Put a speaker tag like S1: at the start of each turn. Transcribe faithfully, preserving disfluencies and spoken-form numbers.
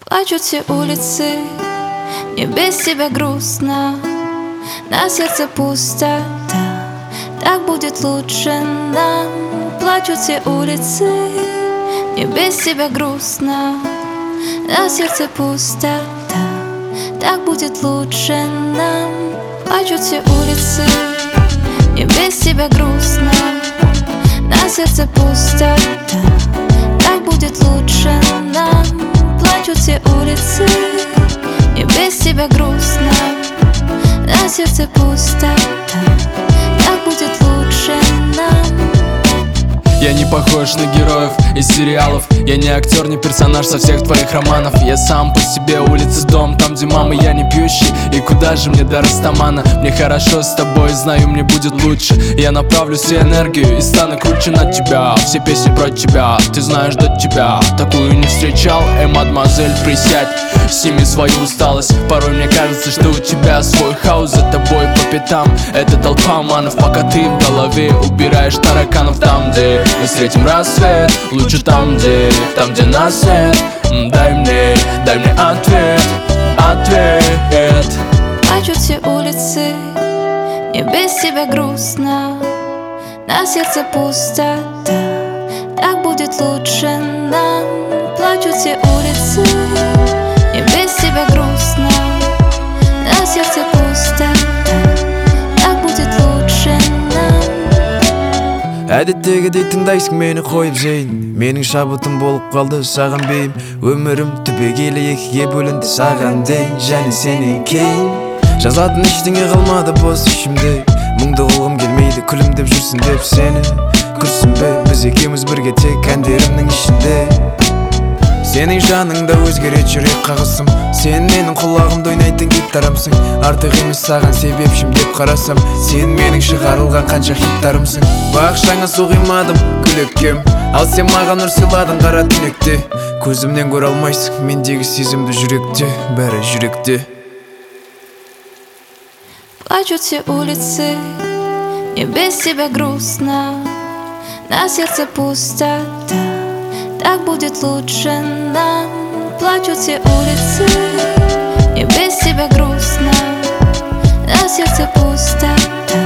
S1: Плачут все улицы, мне без тебя грустно, на сердце пустота, так будет лучше нам. Плачут все улицы, мне без тебя грустно, на сердце пустота, так будет лучше нам. Плачут все улицы, мне без тебя грустно, на сердце пустота, так будет лучше нам. Плачут все улицы, мне без тебя грустно, на сердце пустота, так будет лучше нам.
S2: Я не похож на героев из сериалов. Я не актер, не персонаж со всех твоих романов. Я сам по себе, улица, дом, там где мама, я не пьющий. И куда же мне до Растамана? Мне хорошо с тобой, знаю, мне будет лучше. Я направлю всю энергию и стану круче над тебя. Все песни про тебя, ты знаешь, до тебя такую не встречал. Эй, мадемуазель, присядь, сними свою усталость. Порой мне кажется, что у тебя свой хаос, за тобой по пятам это толпа манов, пока ты в голове убираешь тараканов. Там, где мы встретим рассвет, лучше там, где, там, где нас нет. Дай мне, дай мне ответ, ответ.
S1: Плачут все улицы, мне без тебя грустно, на сердце пустота, так будет лучше нам. Плачут все улицы, мне без тебя грустно, на сердце пустота, так будет лучше нам.
S3: Әдеттегідей тыңдайсың мені қойып жейін, менің шабытым болып қалды саған бейім. Өмірім түбегейлі екіге бөлінді саған дейін және сенен кейін. Жазатын ештеңе қалмады бос ішімде, мұңды қылғым келмейді күлімдеп жүрсін деп сені. Күрсінбе, біз екеуміз бірге тек әндерімнің ішінде. Сенің жаныңда өзгерет жүрек қағысым, сен менің құлағымда ойнайтын гитарамсың. Артық емес саған себепшім деп қарасам, сен менің шығарылған қанша хиттарымсың. Бақшаңа су құймадым күлеккем, ал сен маған нұр сыйладың қара түнекте. Көзімнен көре алмайсың мендегі сезімді жүректе, бәрі жүректе.
S1: Плачут все улицы, мне без тебя грустно, на сердце пустота, так будет лучше нам. Плачут все улицы, мне без тебя грустно, на сердце пустота.